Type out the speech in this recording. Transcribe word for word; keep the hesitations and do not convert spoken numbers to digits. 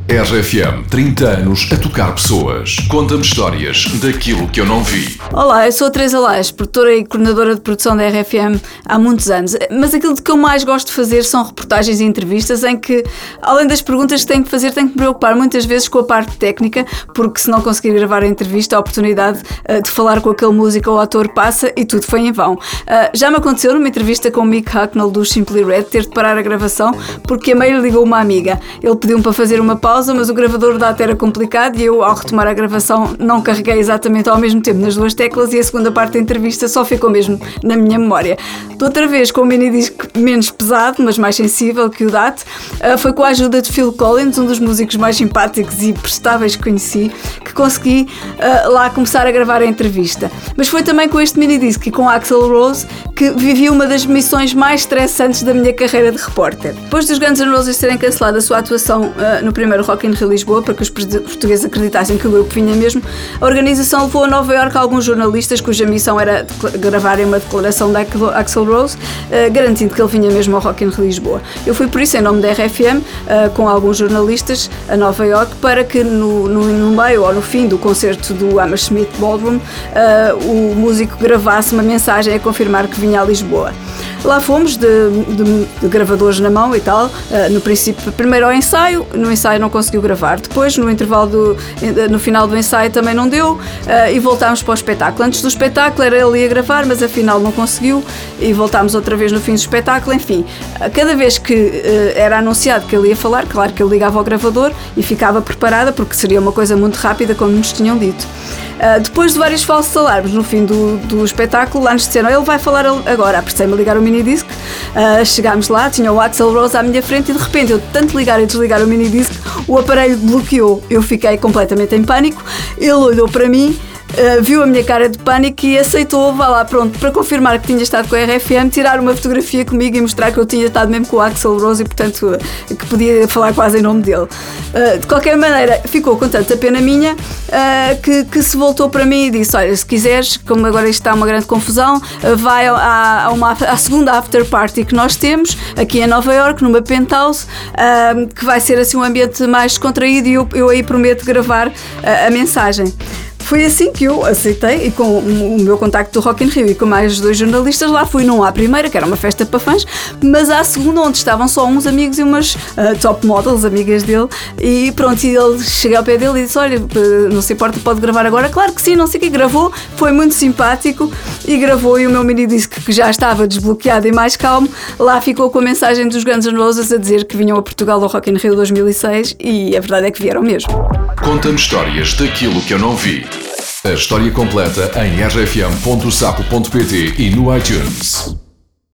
R F M, trinta anos a tocar pessoas. Conta-me histórias daquilo que eu não vi. Olá, eu sou a Teresa Lais, produtora e coordenadora de produção da R F M há muitos anos. Mas aquilo que eu mais gosto de fazer são reportagens e entrevistas em que, além das perguntas que tenho que fazer, tenho que me preocupar muitas vezes com a parte técnica, porque se não conseguir gravar a entrevista, a oportunidade uh, de falar com aquele músico ou ator passa e tudo foi em vão. Uh, já me aconteceu numa entrevista com o Mick Hucknall do Simply Red ter de parar a gravação porque a meio ligou uma amiga. Ele pediu-me para fazer uma pausa, mas o gravador da A T era complicado e eu, ao retomar a gravação, não carreguei exatamente ao mesmo tempo nas duas teclas e a segunda parte da entrevista só ficou mesmo na minha memória. De outra vez, com um minidisc menos pesado, mas mais sensível que o D A T, foi com a ajuda de Phil Collins, um dos músicos mais simpáticos e prestáveis que conheci, que consegui uh, lá começar a gravar a entrevista. Mas foi também com este minidisc e com Axl Rose que vivi uma das missões mais estressantes da minha carreira de repórter. Depois dos Guns N' Roses terem cancelado a sua atuação uh, no primeiro Rock in Rio Lisboa, para que os portugueses acreditassem que o grupo vinha mesmo, a organização levou a Nova Iorque alguns jornalistas cuja missão era gravarem uma declaração da Axl Rose, uh, garantindo que ele vinha mesmo ao Rock in Rio Lisboa. Eu fui por isso, em nome da R F M, uh, com alguns jornalistas a Nova Iorque, para que no, no, no meio ou no fim do concerto do Hammersmith Ballroom, uh, o músico gravasse uma mensagem a confirmar que vinha a Lisboa. Lá fomos, de, de, de gravadores na mão e tal, uh, no princípio, primeiro ao ensaio, no ensaio não conseguiu gravar, depois no intervalo, do, no final do ensaio também não deu, uh, e voltámos para o espetáculo. Antes do espetáculo era ele ia gravar, mas afinal não conseguiu, e voltámos outra vez no fim do espetáculo. Enfim, cada vez que uh, era anunciado que ele ia falar, claro que ele ligava ao gravador e ficava preparada, porque seria uma coisa muito rápida, como nos tinham dito. Uh, depois de vários falsos alarmes no fim do, do espetáculo, lá nos disseram, ele vai falar agora. Apressei-me a ligar o minidisc, uh, chegámos lá, tinha o Axl Rose à minha frente e de repente eu, tanto ligar e desligar o minidisc, o aparelho bloqueou. Eu fiquei completamente em pânico, ele olhou para mim, Uh, viu a minha cara de pânico e aceitou, vá lá, pronto, para confirmar que tinha estado com a R F M, tirar uma fotografia comigo e mostrar que eu tinha estado mesmo com o Axl Rose e, portanto, uh, que podia falar quase em nome dele. Uh, de qualquer maneira, ficou com tanta pena minha uh, que, que se voltou para mim e disse, olha, se quiseres, como agora isto está uma grande confusão, uh, vai à, à, uma, à segunda after party que nós temos, aqui em Nova Iorque, numa penthouse, uh, que vai ser assim um ambiente mais descontraído e eu, eu aí prometo gravar uh, a mensagem. Foi assim que eu aceitei e com o meu contacto do Rock in Rio e com mais dois jornalistas lá fui não à primeira, que era uma festa para fãs, mas à segunda onde estavam só uns amigos e umas uh, top models, amigas dele, e pronto, e ele cheguei ao pé dele e disse, olha, não se importa, pode gravar agora? Claro que sim, não sei o que, gravou, foi muito simpático e gravou, e o meu minidisc, que já estava desbloqueado e mais calmo, lá ficou com a mensagem dos Guns N' Roses a dizer que vinham a Portugal ao Rock in Rio dois mil e seis e a verdade é que vieram mesmo. Conta-me histórias daquilo que eu não vi. A história completa em r f m ponto sapo ponto p t e no iTunes.